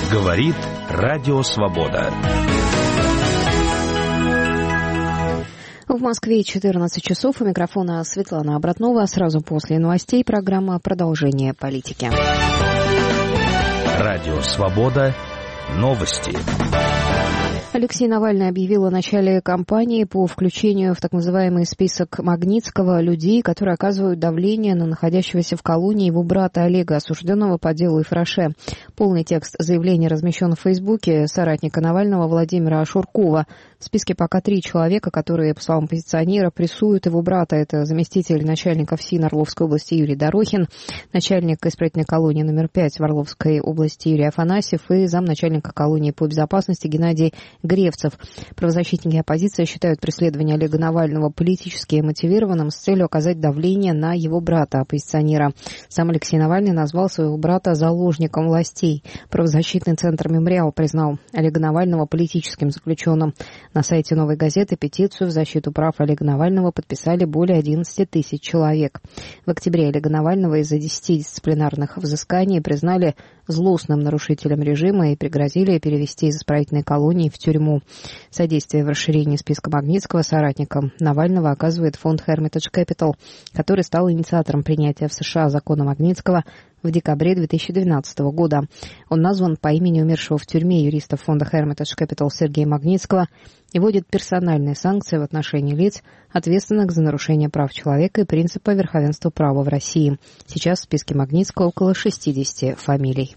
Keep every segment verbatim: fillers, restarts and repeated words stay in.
Говорит Радио Свобода. В Москве четырнадцать часов. У микрофона Светлана Обратнова. Сразу после новостей программа «Продолжение политики». Радио Свобода. Новости. Алексей Навальный объявил о начале кампании по включению в так называемый список Магнитского людей, которые оказывают давление на находящегося в колонии его брата Олега, осужденного по делу Ифраше. Полный текст заявления размещен в Фейсбуке соратника Навального Владимира Шуркова. В списке пока три человека, которые, по словам оппозиционера, прессуют его брата. Это заместитель начальника ФСИН Орловской области Юрий Дорохин, начальник исправительной колонии номер пять в Орловской области Юрий Афанасьев и замначальника колонии по безопасности Геннадий Гревцев. Правозащитники оппозиции считают преследование Олега Навального политически мотивированным с целью оказать давление на его брата, оппозиционера. Сам Алексей Навальный назвал своего брата заложником властей. Правозащитный центр «Мемориал» признал Олега Навального политическим заключенным. На сайте «Новой газеты» петицию в защиту прав Олега Навального подписали более одиннадцати тысяч человек. В октябре Олега Навального из-за десяти дисциплинарных взысканий признали злостным нарушителем режима и пригрозили перевести из исправительной колонии в тюрьму. Содействие в расширении списка Магнитского соратникам Навального оказывает фонд Hermitage Capital, который стал инициатором принятия в США закона Магнитского в декабре две тысячи двенадцатого года. Он назван по имени умершего в тюрьме юриста фонда Hermitage Capital Сергея Магнитского и вводит персональные санкции в отношении лиц, ответственных за нарушение прав человека и принципа верховенства права в России. Сейчас в списке Магнитского около шестидесяти фамилий.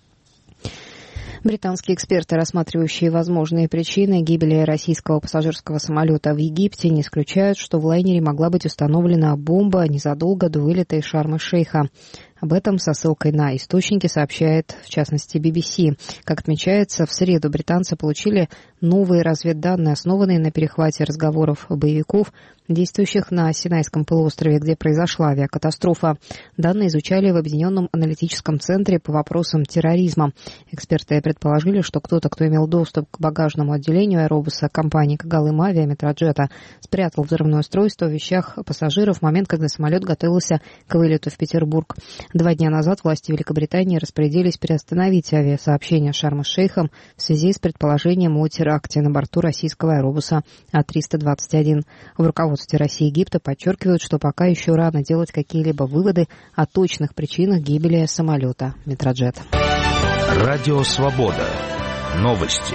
Британские эксперты, рассматривающие возможные причины гибели российского пассажирского самолета в Египте, не исключают, что в лайнере могла быть установлена бомба незадолго до вылета из Шарм-эль-Шейха. Об этом со ссылкой на источники сообщает, в частности, би би си. Как отмечается, в среду британцы получили новые разведданные, основанные на перехвате разговоров боевиков, действующих на Синайском полуострове, где произошла авиакатастрофа. Данные изучали в Объединенном аналитическом центре по вопросам терроризма. Эксперты предположили, что кто-то, кто имел доступ к багажному отделению аэробуса компании «Кагалым Авиа» Метроджета, спрятал взрывное устройство в вещах пассажиров в момент, когда самолет готовился к вылету в Петербург. Два дня назад власти Великобритании распорядились приостановить авиасообщение с Шарм-эль-Шейхом в связи с предположением о теракте на борту российского аэробуса А триста двадцать один. В руководстве России и Египта подчеркивают, что пока еще рано делать какие-либо выводы о точных причинах гибели самолета Метроджет. Радио Свобода. Новости.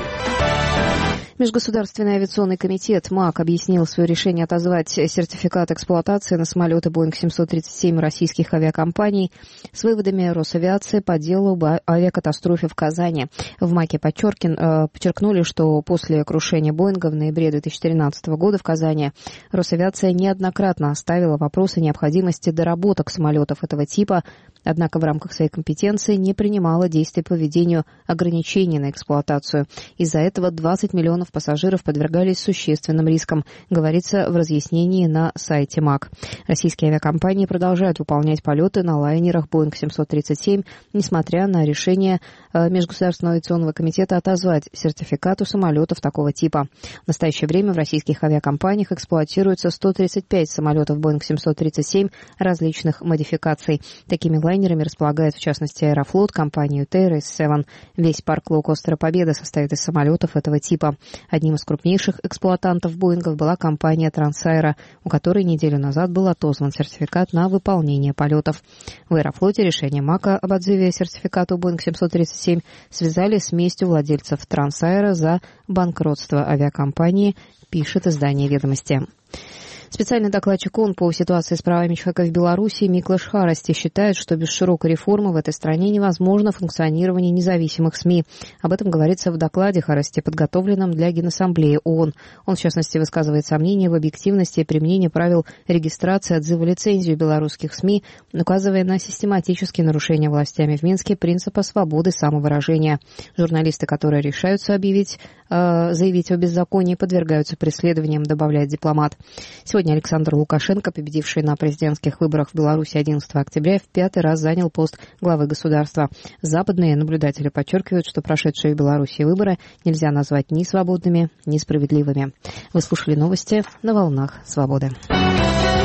Межгосударственный авиационный комитет МАК объяснил свое решение отозвать сертификат эксплуатации на самолеты Боинг семьсот тридцать семь российских авиакомпаний с выводами Росавиации по делу об авиакатастрофе в Казани. В МАКе подчеркнули, что после крушения Боинга в ноябре две тысячи тринадцатого года в Казани Росавиация неоднократно ставила вопрос о необходимости доработок самолетов этого типа, однако в рамках своей компетенции не принимала действий по введению ограничений на эксплуатацию. Из-за этого двадцать миллионов пассажиров подвергались существенным рискам, говорится в разъяснении на сайте МАК. Российские авиакомпании продолжают выполнять полеты на лайнерах Боинг семьсот тридцать семь, несмотря на решение Межгосударственного авиационного комитета отозвать сертификат у самолетов такого типа. В настоящее время в российских авиакомпаниях эксплуатируется сто тридцать пять самолетов Боинг семьсот тридцать семь различных модификаций. Такими лайнерами располагает в частности Аэрофлот, компания ю ти, Рейс семь. Весь парк лоукостера «Победа» состоит из самолетов этого типа. Одним из крупнейших эксплуатантов Боингов была компания Трансаэро, у которой неделю назад был отозван сертификат на выполнение полетов. В Аэрофлоте решение МАКа об отзыве сертификата Боинг семьсот тридцать семь связали с местью владельцев Трансаэро за банкротство авиакомпании, пишет издание «Ведомости». Специальный докладчик ООН по ситуации с правами человека в Беларуси Миклаш Харасти считает, что без широкой реформы в этой стране невозможно функционирование независимых СМИ. Об этом говорится в докладе Харасти, подготовленном для Генассамблеи ООН. Он, в частности, высказывает сомнения в объективности применения правил регистрации отзыва лицензию белорусских СМИ, указывая на систематические нарушения властями в Минске принципа свободы самовыражения. Журналисты, которые решаются объявить, э, заявить о беззаконии, подвергаются преследованиям, добавляет дипломат. Сегодня Александр Лукашенко, победивший на президентских выборах в Беларуси одиннадцатого октября, в пятый раз занял пост главы государства. Западные наблюдатели подчеркивают, что прошедшие в Беларуси выборы нельзя назвать ни свободными, ни справедливыми. Вы слушали новости на волнах Свободы.